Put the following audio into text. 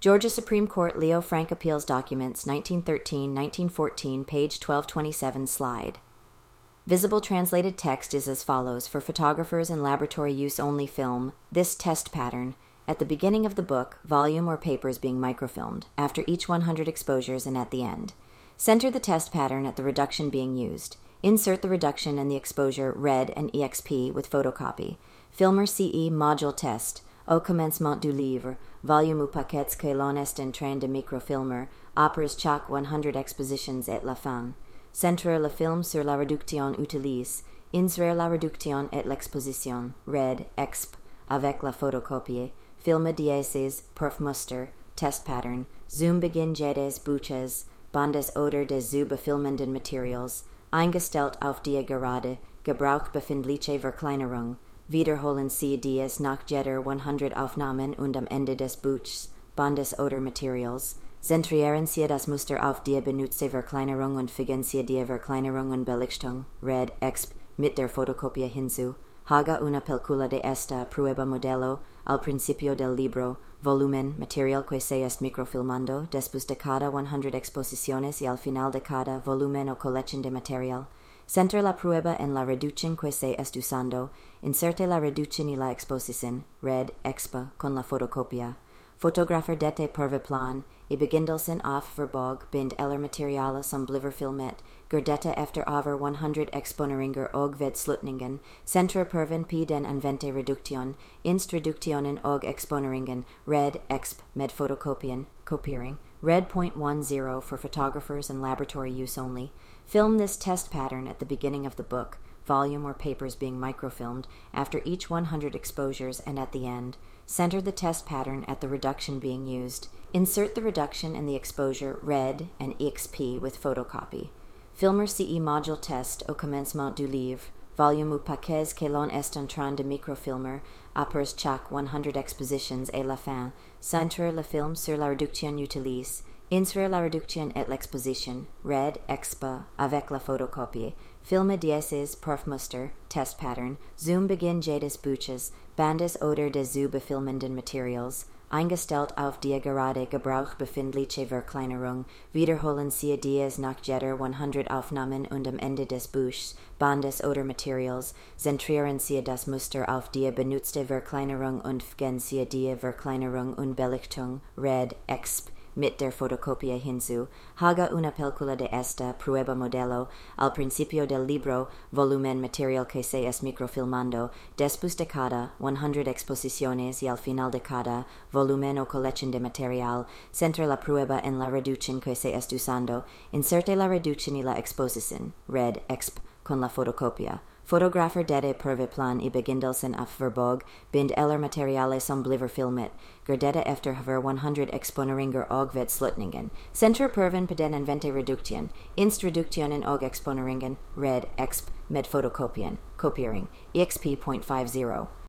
Georgia Supreme Court Leo Frank Appeals Documents, 1913-1914, page 1227, slide. Visible translated text is as follows. For photographers and laboratory use only film, this test pattern, at the beginning of the book, volume or paper is being microfilmed, after each 100 exposures and at the end. Center the test pattern at the reduction being used. Insert the reduction and the exposure RED and EXP with photocopy. Filmer CE module test. Au commencement du livre, volume ou paquets que l'on est en train de microfilmer, après chaque 100 expositions et la fin. Centrer le film sur la réduction utilise. Insérer la réduction et l'exposition, RED, EXP, avec la photocopie. Filme dieses, Perfmuster, test pattern. Zoom begin jedes Buches, Bandes oder des zu befilmenden Materials. Eingestellt auf die gerade, Gebrauch befindliche Verkleinerung. Wiederholen Sie dies nach jeder 100 Aufnahmen und am Ende des Buchs, Bandes oder Materials. Zentrieren Sie das Muster auf die benutzte Verkleinerung und fügen Sie die Verkleinerung und Belichtung, RED, EXP, mit der Fotokopie hinzu. Haga una película de esta prueba modelo al principio del libro, volumen, material que se est microfilmando, después de cada 100 exposiciones y al final de cada volumen o colección de material. Centre la prueba en la reducción que se est usando. Inserte la reducción y la exposición, RED, EXPA, con la fotocopia. Fotografer dette perveplan, I begindelsen af verbog, bind eller materialen som bliver filmet, gerdette efter over 100 exponeringer og ved slutningen, centre perven p den anvente reduction, inst reductionen og exponeringen, RED, EXP, med photocopien, copiering, RED.10 for photographers and laboratory use only. Film this test pattern at the beginning of the book, volume or papers being microfilmed, after each 100 exposures and at the end. Center the test pattern at the reduction being used. Insert the reduction and the exposure RED and EXP with photocopy. Filmer CE module test au commencement du livre, volume ou paquets que l'on est en train de microfilmer, après chaque 100 expositions et la fin. Centrer le film sur la réduction utilise. Insérer la réduction et l'exposition, RED, EXPA, avec la photocopie. Filme dieses Perfmuster, test pattern. Zoom begin jedes Buches, Bandes oder des zu befilmenden Materials. Eingestellt auf die gerade Gebrauch befindliche Verkleinerung. Wiederholen Sie dies nach jeder 100 Aufnahmen und am Ende des Buchs, Bandes oder Materials. Zentrieren Sie das Muster auf die benutzte Verkleinerung und fügen Sie die Verkleinerung und Belichtung, RED, EXP, mit der Fotokopie hinzu. Haga una película de esta prueba modelo al principio del libro, volumen, material que se es microfilmando, después de cada 100 exposiciones y al final de cada volumen o colección de material. Centre la prueba en la reducción que se es usando. Inserte la reducción y la exposición, RED, EXP, con la fotocopia. Fotografer dette perveplan I begindelsen af verbog, bind eller materiale som bliver filmet, gerdette efter haver 100 exponeringer og ved slutningen. Center perven på den anvente reduction, inst reductionen og exponeringen, RED, EXP, med fotokopien, copiering, EXP.50.